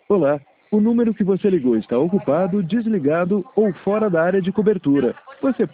Olá, o número que você ligou está ocupado, desligado ou fora da área de cobertura. Você